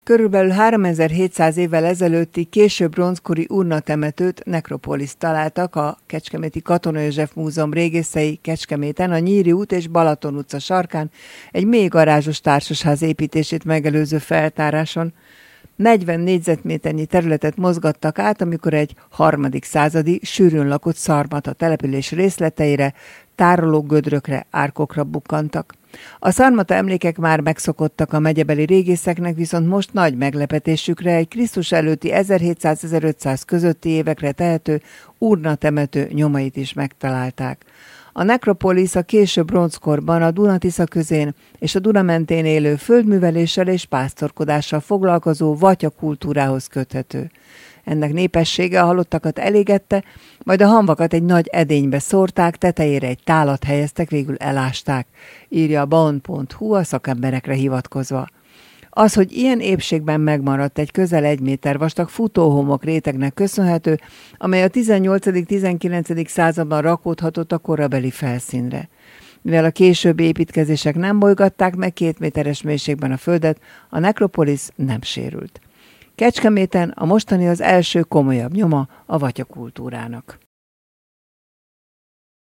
Körülbelül 3700 évvel ezelőtti késő bronzkori urnatemetőt, nekropoliszt találtak a Kecskeméti Katona József Múzeum régészei Kecskeméten, a Nyíri út és Balaton utca sarkán egy mély garázsos társasház építését megelőző feltáráson. 40 négyzetméternyi területet mozgattak át, amikor egy harmadik századi, sűrűn lakott szarmata település részleteire, tárológödrökre, árkokra bukkantak. A szarmata emlékek már megszokottak a megyebeli régészeknek, viszont most nagy meglepetésükre egy Krisztus előtti 1700-1500 közötti évekre tehető urnatemető nyomait is megtalálták. A nekropolisz a késő bronzkorban a Duna-Tisza közén és a Duna mentén élő földműveléssel és pásztorkodással foglalkozó vatya kultúrához köthető. Ennek népessége a halottakat elégette, majd a hamvakat egy nagy edénybe szórták, tetejére egy tálat helyeztek, végül elásták, írja a baon.hu a szakemberekre hivatkozva. Az, hogy ilyen épségben megmaradt egy közel 1 méter vastag futóhomok rétegnek köszönhető, amely a 18.-19. században rakódhatott a korabeli felszínre. Mivel a későbbi építkezések nem bolygatták meg 2 méteres mélységben a földet, a nekropolisz nem sérült. Kecskeméten a mostani az első komolyabb nyoma a vatyakultúrának.